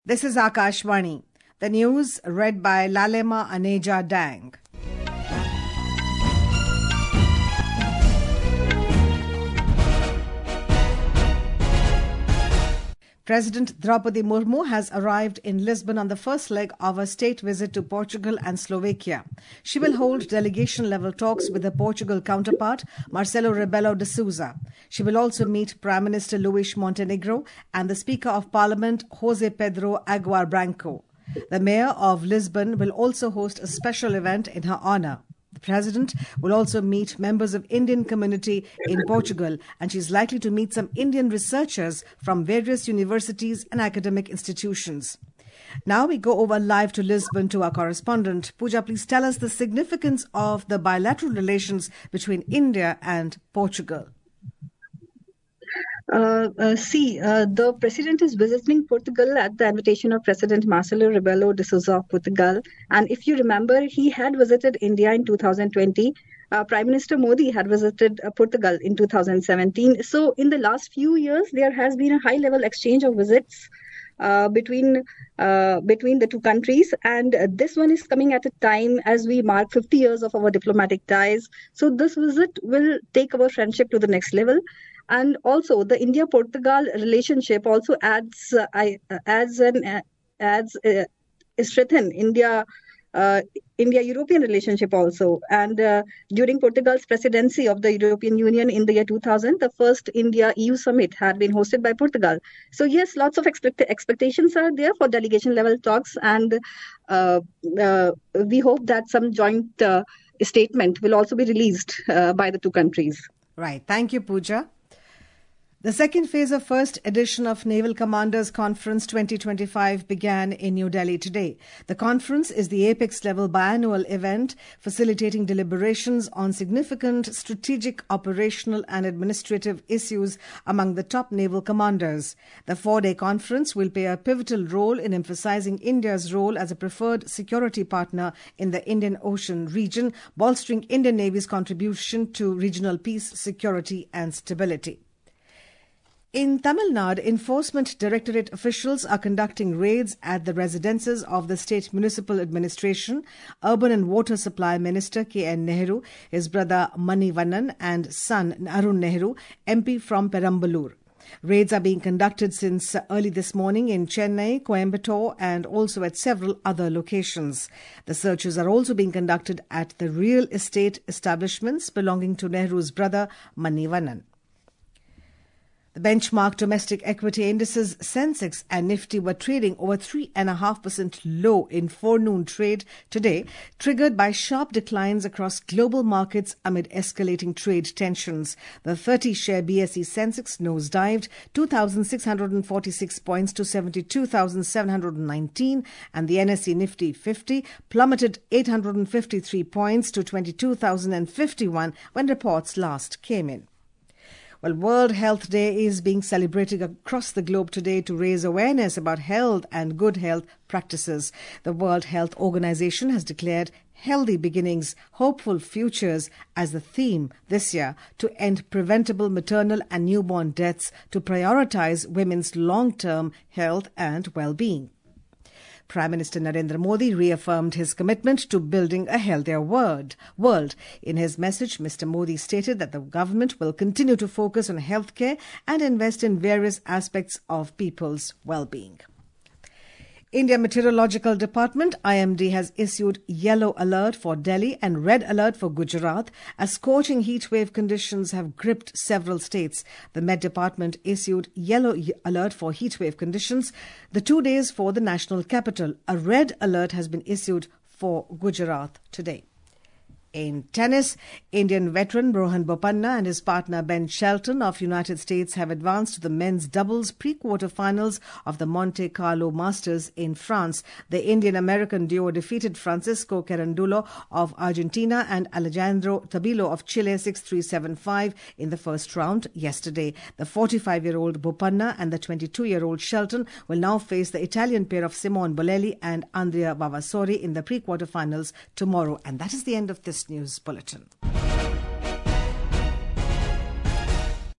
This is Akashvani. The news read by Lalema Aneja Dang. President Draupadi Murmu has arrived in Lisbon on the first leg of a state visit to Portugal and Slovakia. She will hold delegation-level talks with her Portugal counterpart, Marcelo Rebelo de Sousa. She will also meet Prime Minister Luís Montenegro and the Speaker of Parliament, José Pedro Aguiar Branco. The Mayor of Lisbon will also host a special event in her honor. The President will also meet members of Indian community in Portugal, and she is likely to meet some Indian researchers from various universities and academic institutions. Now we go over live to Lisbon to our correspondent. Pooja, please tell us the significance of the bilateral relations between India and Portugal. The President is visiting Portugal at the invitation of President Marcelo Rebelo de Sousa of Portugal. And if you remember, he had visited India in 2020. Prime Minister Modi had visited Portugal in 2017. So in the last few years, there has been a high-level exchange of visits between the two countries. And this one is coming at a time as we mark 50 years of our diplomatic ties. So this visit will take our friendship to the next level. And also, the India-Portugal relationship also strengthen India-European relationship also. And during Portugal's presidency of the European Union in the year 2000, the first India-EU summit had been hosted by Portugal. So yes, lots of expectations are there for delegation-level talks, and we hope that some joint statement will also be released by the two countries. Right. Thank you, Pooja. The second phase of first edition of Naval Commanders Conference 2025 began in New Delhi today. The conference is the apex-level biannual event facilitating deliberations on significant strategic, operational and administrative issues among the top naval commanders. The four-day conference will play a pivotal role in emphasizing India's role as a preferred security partner in the Indian Ocean region, bolstering Indian Navy's contribution to regional peace, security and stability. In Tamil Nadu, Enforcement Directorate officials are conducting raids at the residences of the State Municipal Administration, Urban and Water Supply Minister K.N. Nehru, his brother Manivannan and son Arun Nehru, MP from Perambalur. Raids are being conducted since early this morning in Chennai, Coimbatore and also at several other locations. The searches are also being conducted at the real estate establishments belonging to Nehru's brother Manivannan. The benchmark domestic equity indices Sensex and Nifty were trading over 3.5% low in forenoon trade today, triggered by sharp declines across global markets amid escalating trade tensions. The 30-share BSE Sensex nosedived 2,646 points to 72,719, and the NSE Nifty 50 plummeted 853 points to 22,051 when reports last came in. Well, World Health Day is being celebrated across the globe today to raise awareness about health and good health practices. The World Health Organization has declared Healthy Beginnings, Hopeful Futures as the theme this year to end preventable maternal and newborn deaths, to prioritize women's long-term health and well-being. Prime Minister Narendra Modi reaffirmed his commitment to building a healthier world. In his message, Mr. Modi stated that the government will continue to focus on healthcare and invest in various aspects of people's well-being. India Meteorological Department IMD has issued yellow alert for Delhi and red alert for Gujarat as scorching heatwave conditions have gripped several states. The Met Department issued yellow alert for heatwave conditions the 2 days for the national capital. A red alert has been issued for Gujarat today. In tennis, Indian veteran Rohan Bopanna and his partner Ben Shelton of United States have advanced to the men's doubles pre-quarter-finals of the Monte Carlo Masters in France. The Indian-American duo defeated Francisco Carandulo of Argentina and Alejandro Tabilo of Chile 6-3-7-5 in the first round yesterday. The 45-year-old Bopanna and the 22-year-old Shelton will now face the Italian pair of Simone Bolelli and Andrea Vavasori in the pre-quarter-finals tomorrow. And that is the end of this news bulletin.